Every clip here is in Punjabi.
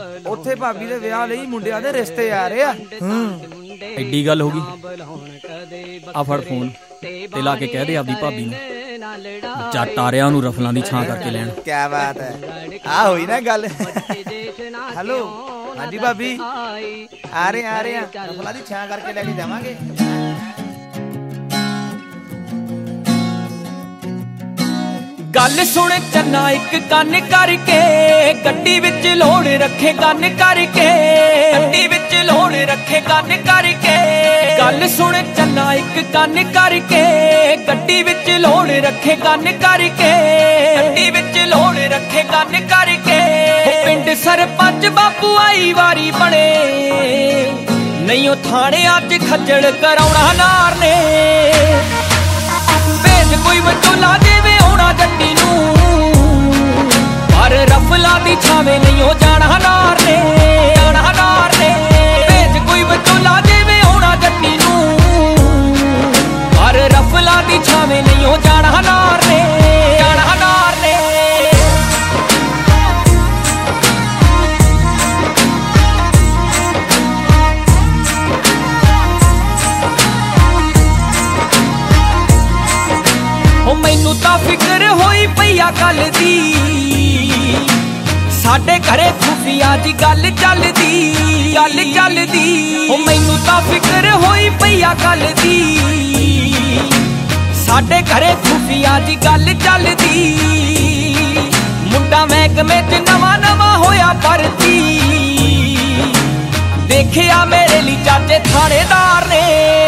ਉੱਥੇ ਭਾਬੀ ਦੇ ਵਿਆਹ ਲਈ ਮੁੰਡਿਆਂ ਦੇ ਰਿਸ਼ਤੇ ਆ ਰਹੇ ਆ। ਐਡੀ ਗੱਲ ਹੋ ਗਈ। ਆ ਫੜ ਫੋਨ ਤੇ ਲਾ ਕੇ ਕਹਿ ਦੇ ਆਪਦੀ ਭਾਬੀ ਨੂੰ ਜੱਟ ਆ ਰਿਹਾ ਉਹਨੂੰ ਰਫਲਾਂ ਦੀ ਛਾਂ ਕਰਕੇ ਲੈਣ। ਕਿਆ ਬਾਤ ਹੈ, ਆ ਹੋਈ ਨਾ ਗੱਲ। ਹੈਲੋ, ਹਾਂਜੀ ਭਾਬੀ, ਆ ਰਹੇ ਆ ਰਫਲਾਂ ਦੀ ਛਾਂ ਕਰਕੇ ਲੈ ਕੇ ਜਾਵਾਂਗੇ। ਗੱਲ ਸੁਣ ਚੰਨਾ ਇੱਕ ਕੰਨ ਕਰਕੇ, ਗੱਡੀ ਵਿੱਚ ਲੋੜ ਰੱਖੇ ਕੰਨ ਕਰਕੇ, ਗੱਡੀ ਵਿੱਚ ਲੋੜ ਰੱਖੇ ਕੰਨ ਕਰਕੇ। ਗੱਲ ਸੁਣ ਚੰਨਾ ਇੱਕ ਕੰਨ ਕਰਕੇ, ਗੱਡੀ ਵਿੱਚ ਲੋੜ ਰੱਖੇ ਕੰਨ ਕਰਕੇ, ਗੱਡੀ ਵਿੱਚ ਲੋੜ ਰੱਖੇ ਕੰਨ ਕਰਕੇ। ਪਿੰਡ ਸਰਪੰਚ ਬਾਪੂ ਆਈ ਵਾਰੀ ਬਣੇ, ਨਹੀਂ ਉਹ ਥਾਣੇ ਅੱਜ ਖੱਜਲ ਕਰਾਉਣਾ ਨਾਰ ਨੇ। ਭੇਜ ਕੋਈ ਵਿਚੋਲਾ ਦੇਵੇ ਆਉਣਾ ਜੱਟੀ ਨੂੰ, ਪਰ ਰਫਲਾਂ ਦੀ ਛਾਵੇਂ ਨਹੀਂ ਉਹ ਜਾਣਾ ਨਾਰ ਨੇ, ਜਾਣਾ ਨਾਰ ਨੇ। ਭੇਜ ਕੋਈ ਵਿਚੋਲਾ ਦੇਵੇ ਆਉਣਾ ਜੱਟੀ ਨੂੰ, ਪਰ ਰਫਲਾਂ ਦੀ ਛਾਵੇਂ ਨਹੀਂ ਉਹ ਜਾਣਾ ਨਾਰ ਨੇ, ਜਾਣਾ ਨਾਰ ਨੇ। ਮੈਨੂੰ ਤਾਂ ਫਿਕਰ ਹੋਈ ਪਈਆ ਗੱਲ ਦੀ, ਸਾਡੇ ਘਰੇ ਖੁਫੀਆ ਜੀ ਗੱਲ ਚੱਲਦੀ, ਗੱਲ ਚੱਲਦੀ। ਉਹ ਮੈਨੂੰ ਤਾਂ ਫਿਕਰ ਹੋਈ ਪਈਆ ਗੱਲ ਦੀ, ਸਾਡੇ ਘਰੇ ਖੁਫੀਆ ਜੀ ਗੱਲ ਚੱਲਦੀ। ਮੁੰਡਾ ਮਹਿਕਮੇ 'ਚ ਨਵਾਂ ਨਵਾਂ ਹੋਇਆ ਭਰਤੀ, ਦੇਖਿਆ ਮੇਰੇ ਲਈ ਚਾਚੇ ਥਾਣੇਦਾਰ ਨੇ।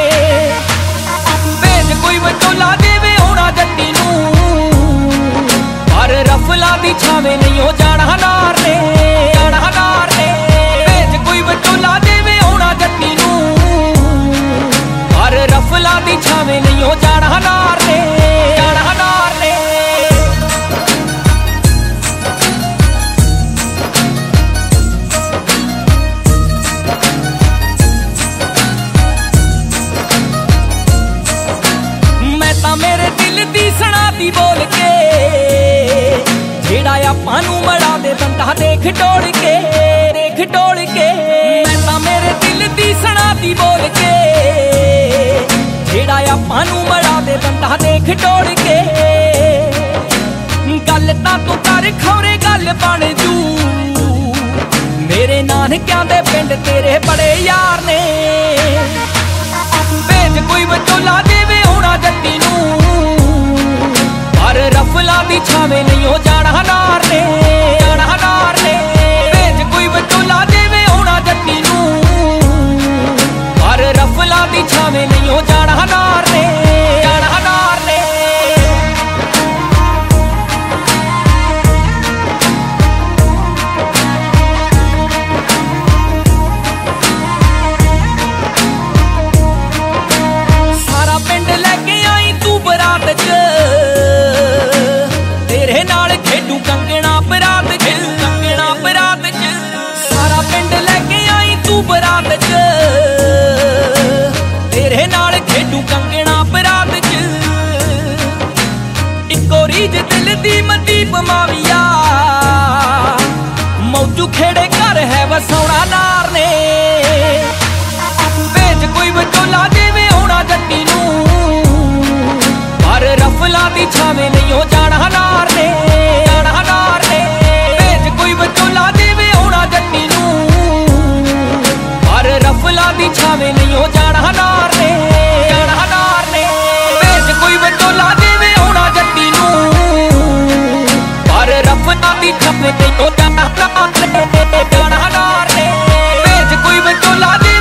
ਭੇਜ ਕੋਈ ਵਿਚੋਲਾ ਦੇਵੇ ਆਉਣਾ ਜੱਟੀ ਨੂੰ, ਪਰ ਰਫਲਾਂ ਦੀ ਛਾਵੇਂ ਨਹੀਂ ਉਹ ਜਾਣਾ ਨਾਰ ਨੇ, ਜਾਣਾ ਨਾਰ ਨੇ। ਭੇਜ ਕੋਈ ਵਿਚੋਲਾ ਦੇਵੇ ਆਉਣਾ ਜੱਟੀ ਨੂੰ, ਪਰ ਰਫਲਾਂ ਦੀ ਛਾਵੇਂ ਨਹੀਂ ਉਹ ਜਾਣਾ ਨਾਰ ਨੇ, ਜਾਣਾ ਨਾਰ ਨੇ। ਮੇਰੇ ਦਿਲ ਦੀ ਸੁਣਾ ਦੀ ਬੋਲ ਕੇ, ਜਿਹੜਾ ਆਪਾਂ ਨੂੰ ਮੜਾ ਦੇ ਬੰਦਾ ਦੇਖ ਟੋਲ ਕੇ, ਦੇਖ ਟੋਲ ਕੇ। ਮੈਂ ਤਾਂ ਮੇਰੇ ਦਿਲ ਦੀ ਸੁਣਾ ਦੀ ਬੋਲ ਕੇ, ਜਿਹੜਾ ਆਪਾਂ ਨੂੰ ਮੜਾ ਦੇ ਬੰਦਾ ਦੇਖ ਟੋਲ ਕੇ। ਗੱਲ ਤਾਂ ਤੂੰ ਕਰ ਖੌਰੇ ਗੱਲ ਬਣ ਜੂ, ਮੇਰੇ ਨਾਨਕਿਆਂ ਦੇ ਪਿੰਡ ਤੇਰੇ ਬੜੇ ਯਾਰ ਨੇ। ਭੇਜ ਕੋਈ ਵਿਚੋਲਾ ਦੇਵੇ ਆਉਣਾ ਜੱਟੀ ਨੂੰ, ਪਰ ਰਫਲਾਂ ਦੀ ਛਾਵੇਂ ਨਹੀਂ ਉਹ ਜਾਣਾ ਨਾਰ ਨੇ, ਜਾਣਾ ਨਾਰ ਨੇ। ਭੇਜ ਕੋਈ ਵਿਚੋਲਾ ਦੇਵੇ ਆਉਣਾ ਜੱਟੀ ਨੂੰ, ਪਰ ਰਫਲਾਂ ਦੀ ਛਾਵੇਂ ਨਹੀਂ ਉਹ ਜਾਣਾ ਨਾਰ ਨੇ, ਜਾਣਾ ਨਾਰ ਨੇ। ਸਾਰਾ ਪਿੰਡ ਲੈ ਕੇ ਆਈ ਤੂੰ ਬਰਾਤ 'ਚ, ਤੇਰੇ ਨਾਲ ਖੇਡੂ ਕੰਗਣਾ ਬਰਾਤ 'ਚ, ਕੰਗਣਾ ਬਰਾਤ 'ਚ। ਸਾਰਾ ਪਿੰਡ ਲੈ ਕੇ ਆਈ ਤੂੰ ਬਰਾਤ 'ਚ, ਤੇਰੇ ਨਾਲ ਖੇਡੂ ਕੰਗਣਾ ਬਰਾਤ 'ਚ। ਇੱਕੋ ਰੀਝ ਦਿਲ ਦੀ ਮਨਦੀਪ ਮਾਵੀਆ, ਮੌਜੂ ਖੇੜੇ ਘਰ ਹੈ ਵਸਾਉਣਾ ਨਾਰ ਨੇ। ਭੇਜ ਕੋਈ ਵਿਚੋਲਾ ਦੇਵੇ ਆਉਣਾ ਜੱਟੀ ਨੂੰ, ਪਰ ਰਫਲਾਂ ਦੀ ਛਾਵੇਂ ਨਹੀਂ ਉਹ ਜਾਣਾ ਨਾਰ ਨੇ, ਜਾਣਾ ਨਾਰ ਨੇ। ਭੇਜ ਕੋਈ ਵਿਚੋਲਾ ਦੇਵੇ ਆਉਣਾ ਜੱਟੀ ਨੂੰ, ਪਰ ਰਫਲਾਂ ਦੀ ਛਾਵੇਂ ਨਹੀਂ ਉਹ ਜਾਣਾ ਨਾਰ ਨੇ, ਜਾਣਾ ਨਾਰ ਨੇ। ਭੇਜ ਕੋਈ ਵਿਚੋਲਾ ਦੇਵੇ ਆਉਣਾ ਜੱਟੀ ਨੂੰ, ਪਰ ਰਫਲਾਂ ਦੀ ਛਾਵੇਂ ਨਹੀਂ ਉਹ ਜਾਣਾ ਨਾਰ ਨੇ, ਜਾਣਾ ਨਾਰ ਨੇ। ਭੇਜ ਕੋਈ ਵਿਚੋਲਾ